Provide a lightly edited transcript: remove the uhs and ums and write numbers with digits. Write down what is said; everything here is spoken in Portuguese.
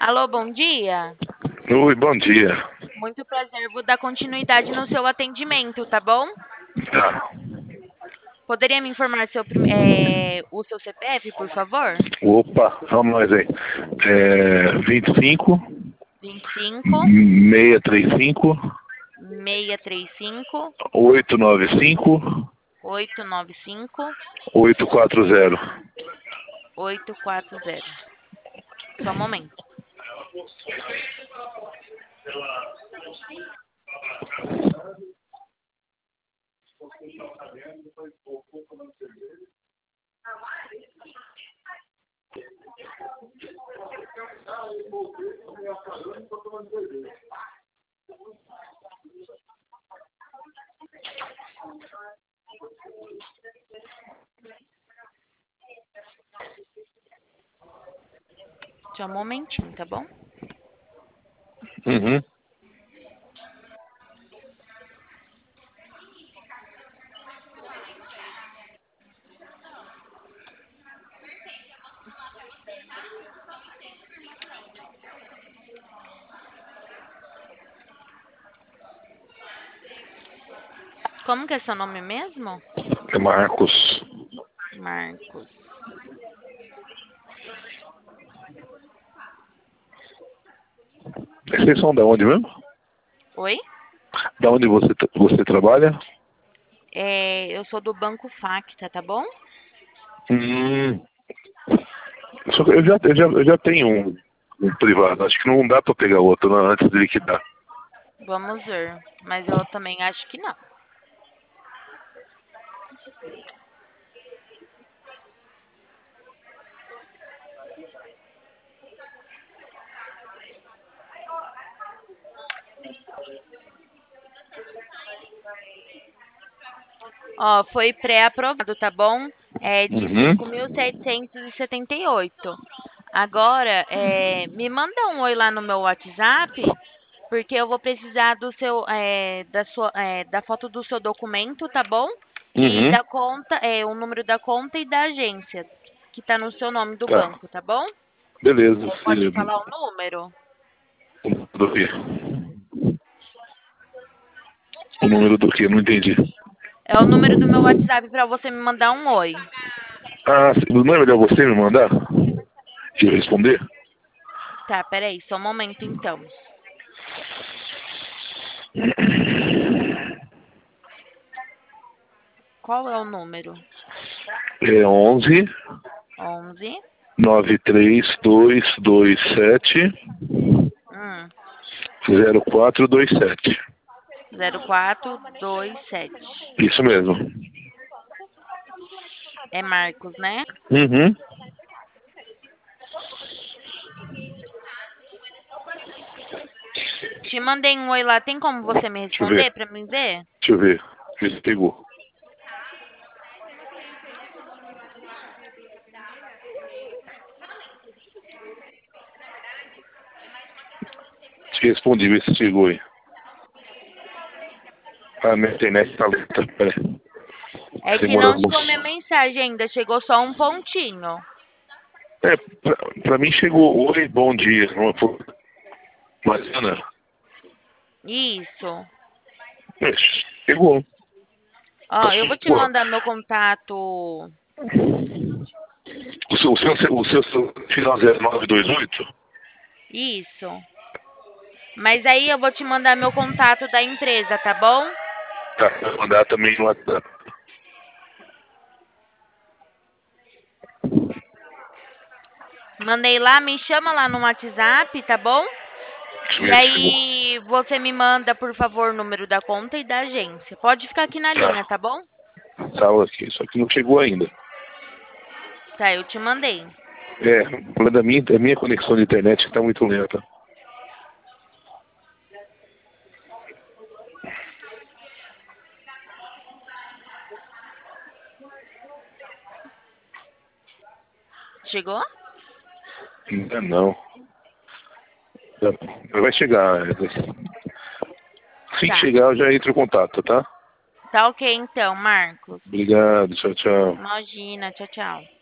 Alô, bom dia. Oi, bom dia. Muito prazer. Vou dar continuidade no seu atendimento, tá bom? Tá. Poderia me informar o seu CPF, por favor? Opa, vamos nós aí. 25 25 635 635 895 895 840. 840. Só um momento. Só um momentinho, tá bom? Uhum. Como que é seu nome mesmo? É Marcos. Marcos. Vocês são da onde mesmo? Oi? Da onde você trabalha? Eu sou do Banco Facta, tá bom? Hum. Só que eu já tenho um privado. Acho que não dá pra pegar outro, né, antes de liquidar. Vamos ver. Mas eu também acho que não. Ó, foi pré-aprovado, tá bom? É de Uhum. 5.778. Agora, me manda um oi lá no meu WhatsApp, porque eu vou precisar da foto do seu documento, tá bom? E Uhum. da conta, o número da conta e da agência, que tá no seu nome do Tá. banco, tá bom? Beleza. Você pode falar o número? Do quê? O número do quê? Não entendi. É o número do meu WhatsApp para você me mandar um oi. Ah, não é melhor você me mandar? E eu responder? Tá, peraí, só um momento então. Qual é o número? É 11 11 93227 hum, 0427. 0427. Isso mesmo. É Marcos, né? Uhum. Te mandei um oi lá, tem como você me Deixa eu ver. responder para mim ver? Deixa eu ver. Vê se pegou. Te respondi, vê se chegou aí. Ah, minha internet tá lenta. Peraí. É que Demora não alguns. chegou minha mensagem ainda, chegou só um pontinho. Pra mim chegou. Oi, bom dia. Não foi. Mariana? Isso. Chegou. Ó, eu vou te Pô, mandar meu contato. o seu final 0928? Isso. Mas aí eu vou te mandar meu contato da empresa, tá bom? Tá, vou mandar também no WhatsApp. Mandei lá, me chama lá no WhatsApp, tá bom? Deixa eu E ver se chegou. aí você me manda, por favor, o número da conta e da agência. Pode ficar aqui na linha, Tá, tá bom? tava aqui, só que não chegou ainda. Tá, eu te mandei. O problema da minha conexão de internet que tá muito lenta. Chegou? Ainda não. Vai chegar. Assim que Tá. chegar, eu já entro em contato, tá? Tá ok então, Marcos. Obrigado, tchau, tchau. Imagina, tchau, tchau.